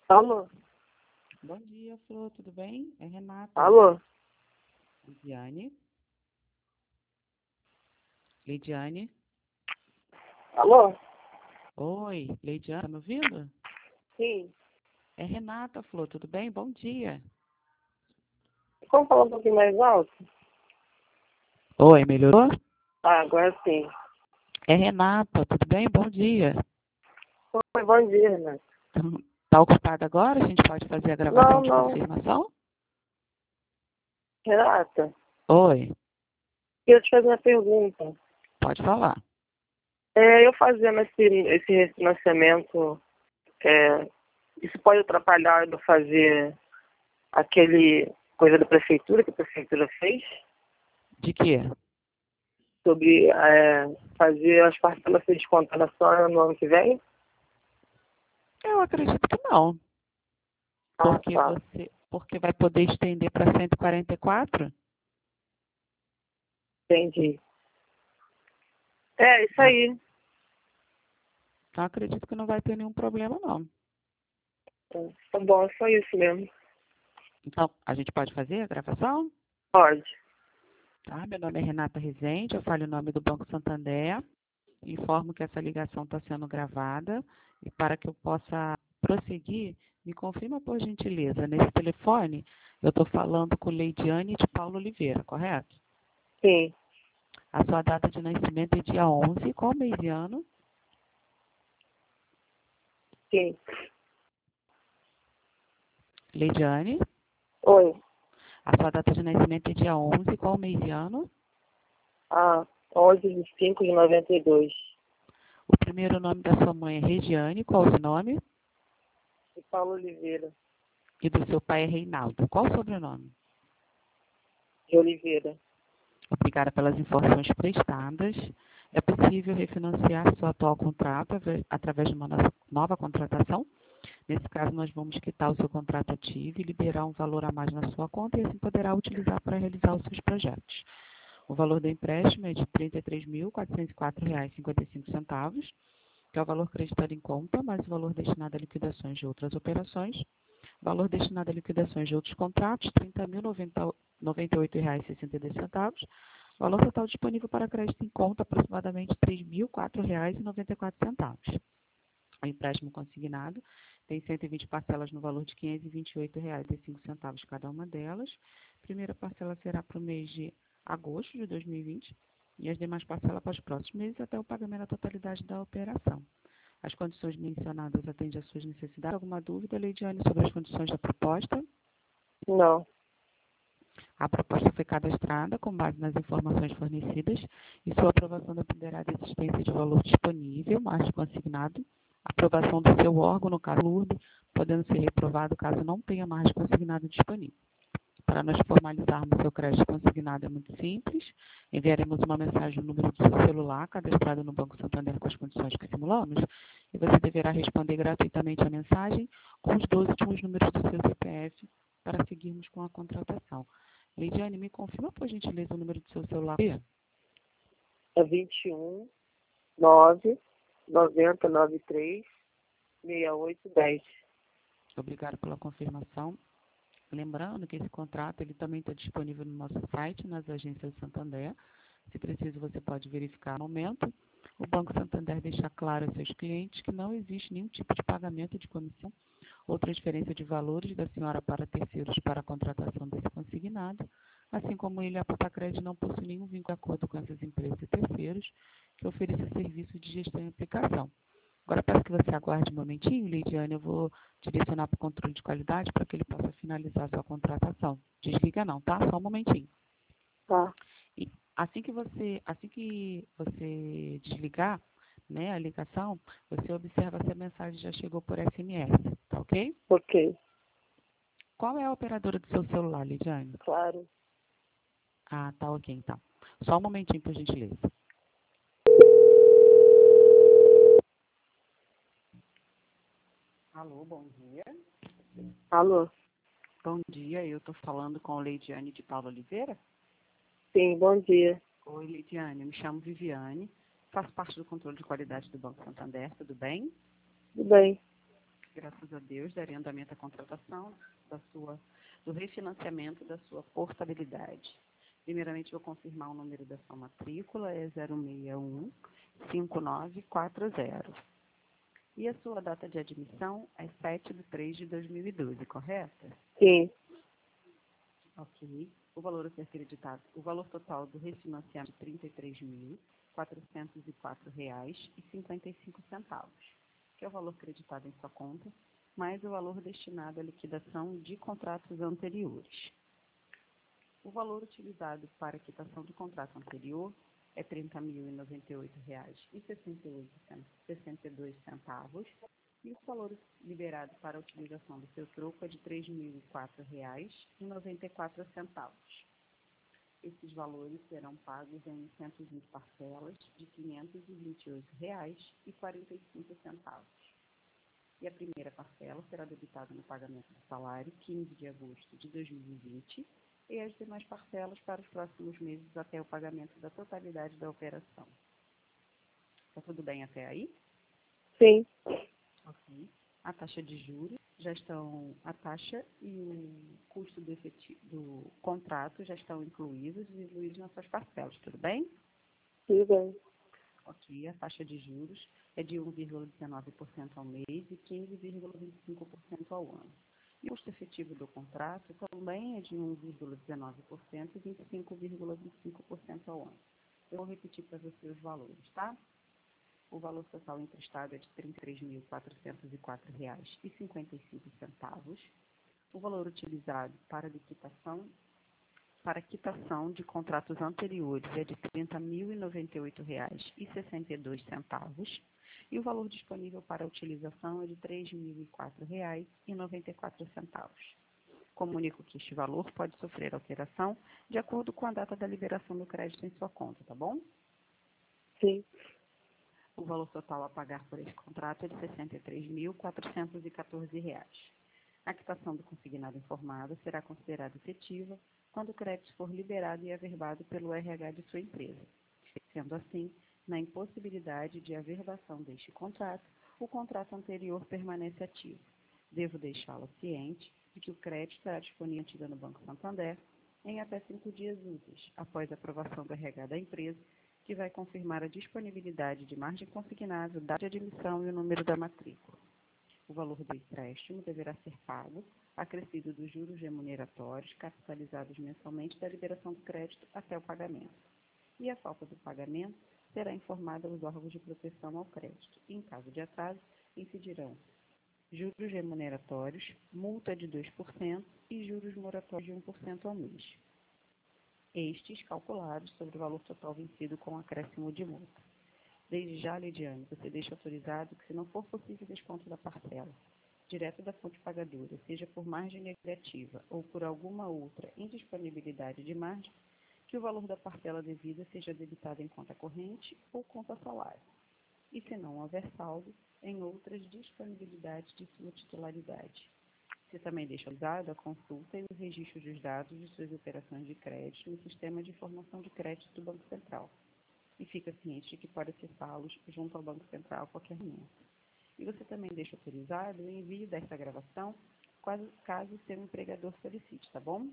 Alô? Bom dia, Flor, tudo bem? É Renata. Alô? Lidiane? Lidiane? Alô? Oi, Lidiane, tá me ouvindo? Sim. É Renata, Flor, tudo bem? Bom dia. Como falar um pouquinho mais alto? Oi, melhorou? Agora sim. É Renata, tudo bem? Bom dia. Oi, bom dia, Renato. Tá ocupada agora? A gente pode fazer a gravação Não, de não. confirmação? Renata, Oi, eu te fazer uma pergunta. pode falar. Eu fazendo esse refinanciamento, isso pode atrapalhar eu fazer aquele coisa da prefeitura que a prefeitura fez? De quê? Sobre fazer as parcelas ser descontadas só no ano que vem? Eu acredito que não. Ah, tá. Porque vai poder estender para 144? Entendi. É, isso Ah, aí. então acredito que não vai ter nenhum problema, não. Tá bom, é só isso mesmo. Então, a gente pode fazer a gravação? Pode. Tá? Meu nome é Renata Rezende, eu falo em nome do Banco Santander. Informo que essa ligação está sendo gravada e para que eu possa prosseguir, me confirma por gentileza, nesse telefone eu estou falando com Leidiane de Paulo Oliveira, correto? Sim, A sua data de nascimento é dia 11, qual mês e ano? sim. Leidiane, Oi. a sua data de nascimento é dia 11, qual mês e ano? 11/5/92. O primeiro nome da sua mãe é Regiane, qual o nome? E Paulo Oliveira, E do seu pai é Reinaldo, qual o sobrenome? de Oliveira. Obrigada pelas informações prestadas. É possível refinanciar seu atual contrato através de uma nova contratação? Nesse caso, nós vamos quitar o seu contrato ativo e liberar um valor a mais na sua conta e assim poderá utilizar para realizar os seus projetos. O valor do empréstimo é de R$ 33.404,55, que é o valor creditado em conta, mais o valor destinado a liquidações de outras operações. Valor destinado a liquidações de outros contratos, R$ 30.098,62. Valor total disponível para crédito em conta, aproximadamente R$ 3.004,94. O empréstimo consignado tem 120 parcelas no valor de R$ 528,05 cada uma delas. A primeira parcela será para o mês de agosto de 2020 e as demais parcelas para os próximos meses até o pagamento da totalidade da operação. As condições mencionadas atendem às suas necessidades. Alguma dúvida, Leidiane, sobre as condições da proposta? Não. A proposta foi cadastrada com base nas informações fornecidas e sua aprovação dependerá da existência de valor disponível, mais consignado, aprovação do seu órgão, no caso LURB, podendo ser reprovado caso não tenha mais consignado disponível. Para nós formalizarmos seu crédito consignado é muito simples. Enviaremos uma mensagem no número do seu celular, cadastrado no Banco Santander com as condições que simulamos, e você deverá responder gratuitamente a mensagem com os 12 últimos números do seu CPF para seguirmos com a contratação. Lidiane, me confirma, por gentileza, o número do seu celular. É 21/9/9093/6810. Obrigada pela confirmação. Lembrando que esse contrato ele também está disponível no nosso site, nas agências do Santander. Se preciso, você pode verificar no momento. O Banco Santander deixa claro aos seus clientes que não existe nenhum tipo de pagamento de comissão ou transferência de valores da senhora para terceiros para a contratação desse consignado, assim como ele, a Papacred, não possui nenhum vínculo de acordo com essas empresas e terceiros que ofereçam serviço de gestão e aplicação. Agora, peço que você aguarde um momentinho, Lidiane, eu vou direcionar para o controle de qualidade para que ele possa finalizar a sua contratação. Desliga não, tá? Só um momentinho. Tá. E assim que você desligar, né, a ligação, você observa se a mensagem já chegou por SMS, tá ok? Ok. Qual é a operadora do seu celular, Lidiane? Claro. Ah, tá ok, então. Só um momentinho, por gentileza. Alô, bom dia. Alô? Bom dia, eu estou falando com a Lidiane de Paulo Oliveira. Sim, bom dia. Oi, Lidiane, me chamo Viviane, faço parte do controle de qualidade do Banco Santander, tudo bem? Tudo bem? graças a Deus, darei andamento à contratação do refinanciamento da sua portabilidade. Primeiramente, vou confirmar o número da sua matrícula, é 061-5940. E a sua data de admissão é 7/3/2012, correta? Sim. Ok. O valor a ser acreditado, o valor total do refinanciamento é R$ 33.404,55, que é o valor acreditado em sua conta, mais o valor destinado à liquidação de contratos anteriores. O valor utilizado para a quitação do contrato anterior é R$ 30.098,62, e o valor liberado para a utilização do seu troco é de R$ 3.004,94. Esses valores serão pagos em 120 parcelas de R$ 528,45. E a primeira parcela será debitada no pagamento do salário, 15 de agosto de 2020, e as demais parcelas para os próximos meses até o pagamento da totalidade da operação. Está tudo bem até aí? Sim. Ok. A taxa de juros a taxa e o custo do contrato já estão incluídos nas suas parcelas, tudo bem? Tudo bem. Ok. A taxa de juros é de 1,19% ao mês e 15,25% ao ano. E o custo efetivo do contrato também é de 1,19% e 25,25% ao ano. Eu vou repetir para você os valores, tá? O valor total emprestado é de R$ 33.404,55. O valor utilizado para quitação de contratos anteriores é de R$ 30.098,62. E o valor disponível para utilização é de R$ 3.004,94. Comunico que este valor pode sofrer alteração de acordo com a data da liberação do crédito em sua conta, tá bom? Sim. O valor total a pagar por esse contrato é de R$ 63.414. A quitação do consignado informado será considerada efetiva quando o crédito for liberado e averbado pelo RH de sua empresa. Sendo assim, na impossibilidade de averbação deste contrato, o contrato anterior permanece ativo. Devo deixá-lo ciente de que o crédito estará disponível no Banco Santander em até 5 dias úteis, após a aprovação do RH da empresa, que vai confirmar a disponibilidade de margem consignada, data de admissão e o número da matrícula. O valor do empréstimo deverá ser pago, acrescido dos juros remuneratórios capitalizados mensalmente da liberação do crédito até o pagamento. E a falta do pagamento será informada aos órgãos de proteção ao crédito. Em caso de atraso, incidirão juros remuneratórios, multa de 2% e juros moratórios de 1% ao mês. Estes calculados sobre o valor total vencido com acréscimo de multa. Desde já, Lidiane, você deixa autorizado que, se não for possível desconto da parcela, direto da fonte pagadora, seja por margem negativa ou por alguma outra indisponibilidade de margem, que o valor da parcela devida seja debitado em conta corrente ou conta salário. E, se não houver saldo, em outras disponibilidades de sua titularidade. Você também deixa autorizado a consulta e o registro dos dados de suas operações de crédito no Sistema de Informação de Crédito do Banco Central. E fica ciente de que pode acessá-los junto ao Banco Central a qualquer momento. E você também deixa autorizado o envio desta gravação, caso seu empregador solicite, tá bom?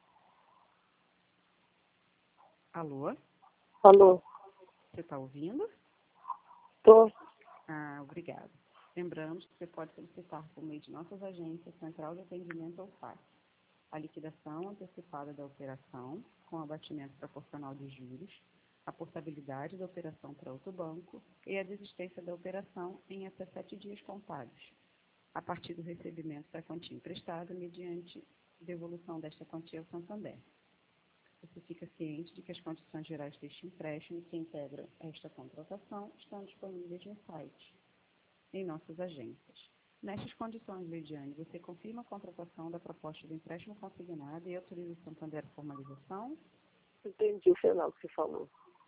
Alô? Alô? Você está ouvindo? Tô. Obrigada. Lembramos que você pode solicitar por meio de nossas agências, Central de Atendimento ou FAC, a liquidação antecipada da operação, com abatimento proporcional de juros, a portabilidade da operação para outro banco e a desistência da operação em até 7 dias contados, a partir do recebimento da quantia emprestada, mediante devolução desta quantia ao Santander. Você fica ciente de que as condições gerais deste empréstimo que integram esta contratação estão disponíveis no site, em nossas agências. Nestas condições, Lidiane, você confirma a contratação da proposta de empréstimo consignado e autoriza o Santander a formalização? Entendi o final que você falou.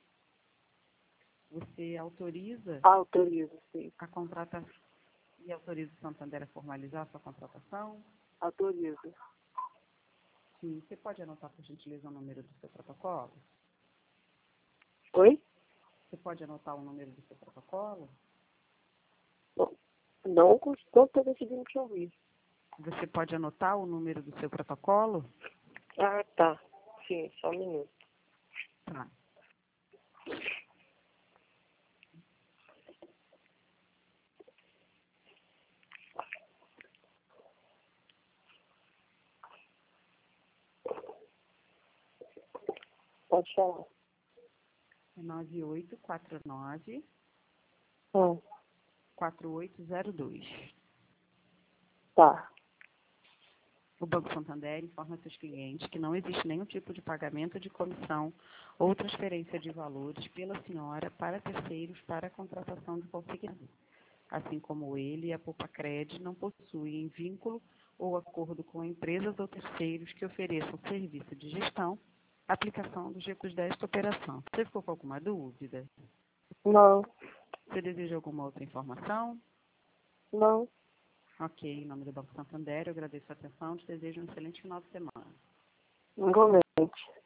Você autoriza Autorizo, sim. a contratação e autoriza o Santander a formalizar a sua contratação? Autorizo. Sim. Você pode anotar, por gentileza, o número do seu protocolo? Oi? Você pode anotar o número do seu protocolo? Bom, Não estou conseguindo te ouvir. Você pode anotar o número do seu protocolo? Ah, tá. Sim, só um minuto. Tá. Pode falar. 9849 Hum, 4802. tá. O Banco Santander informa seus clientes que não existe nenhum tipo de pagamento de comissão ou transferência de valores pela senhora para terceiros para a contratação de consignado. Assim como ele e a Poupa-Cred não possuem vínculo ou acordo com empresas ou terceiros que ofereçam serviço de gestão, aplicação dos recursos desta operação. Você ficou com alguma dúvida? Não, Você deseja alguma outra informação? não. Ok, em nome do Banco Santander, eu agradeço a atenção e te desejo um excelente final de semana. Igualmente.